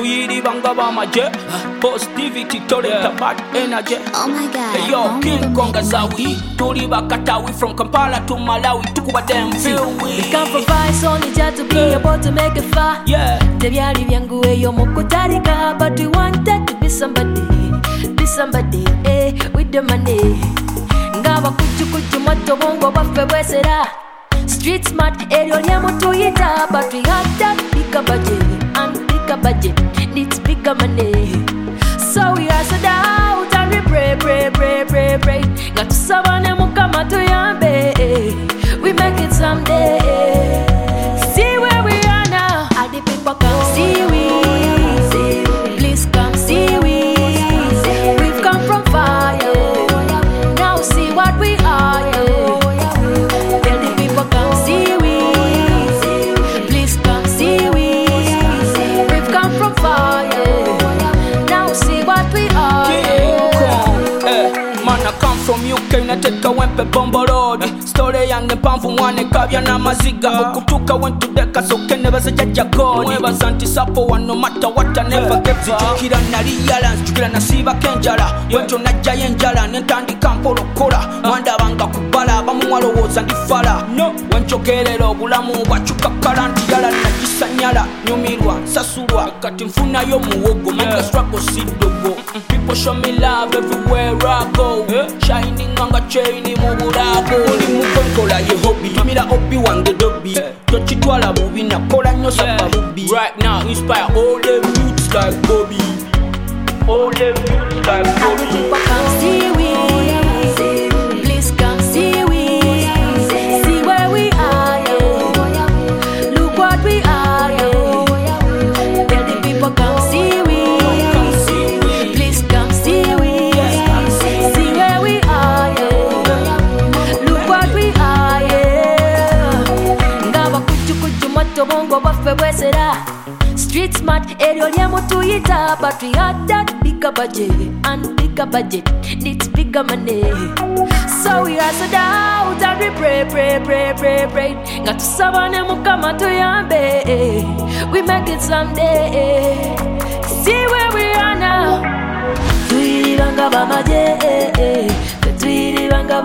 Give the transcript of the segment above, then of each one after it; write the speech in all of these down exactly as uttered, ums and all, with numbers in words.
tuyiribanga bamaje positivity toleta bad energy. Oh my god. Hey yo, King Kong Azawi tuli bakatawi from Kampala to Malawi tukuba them feel we. We come from far, it's only just to be able to make it far. Yeah. Tebyali byangu eyo mukutarika, but we wanted to be somebody, be somebody, eh, with the money. Ngaba kuchu kuchu mato bongo baffe bwesera. Street smart, eryo lyamutuyita, but we had that bigger budget, and bigger budget needs bigger money. So we hustled out and we pray, pray, pray, pray, pray. Nga tusabane mukama tuyambe, we make it someday. See where we are now, all the people come see we. Please come see we. We've come from fire, now see what we are. Tell the people come see we. Please come see we. We've come from fire, now see what we are. King Kong, eh, man I come from U K nateka wempe bombo road. Story yange mpanvu mwane kabya na maziga. Okutuka went to deka so kene baza jaja god. Mweba zanti sapo one no matter what I never give up. Zichukira nali yala, zichukira nasiba kenjala. Wento najja yenjala, nentandika mpolokola. Mwanda banga kubala, bamu mwalowoza ndifala. No, wenchokelelo obulamu bwachuka kalanti yala najisanyala. Nyumirwa, sasurwa, kati mfuna yo muwogo. Manga struggle sidogo. People show me love everywhere I go. Shining on a chain mu bulago. Oli mukonkola ye hobby. Tumira hobby wange dobby. Tochitwala bubi nakola nnyo saba bubi. Right now inspire all the youths like Bobby. All the youths like All the Bobby. people come see we. Please come see we. See where we are, yo. Look what we are, yo. Tell the people come see we. Come see we. Please come see we. See where we are, yo. Look what we are, yeah. Ngaba kuchu kuchu mato bongo baffe bwesera. Street smart, eryo lyamutuyita, but we had that bigger budget, and bigger budget needs bigger money. So we hustled out and we pray, pray, pray, pray, pray. Nga tusabane mukama tuyambe, we make it someday. See where we are now. Tuyiribanga bamaje, tuyiribanga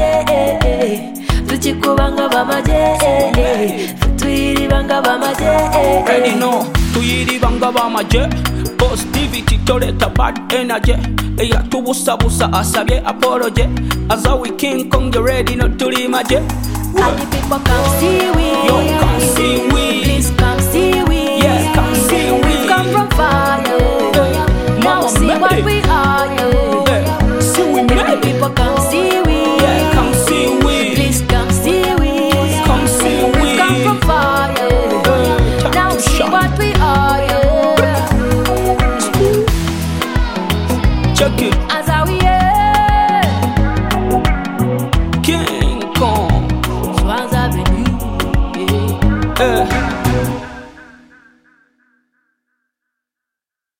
bamaje, tuchikubanga bamaje, tuyiribanga bamaje. Ready no, tuyiribanga bamaje. Positivity toleta bad energy. Eya tubusa busa asabye apology. Azawi King Kong you ready no tuli maje. All the people come see we. Yo, come see we. Please come see we. Yeah, come see we. We come from fire. Now Mama see made what it. we are. Yeah, see we All the made it. people come see we. Yeah, come see we. Please come see we. Come see we. We come from fire. time Now to see shine. what we are. Check it, As how we are. King Kong. Swans Avenue. Yeah. Eh.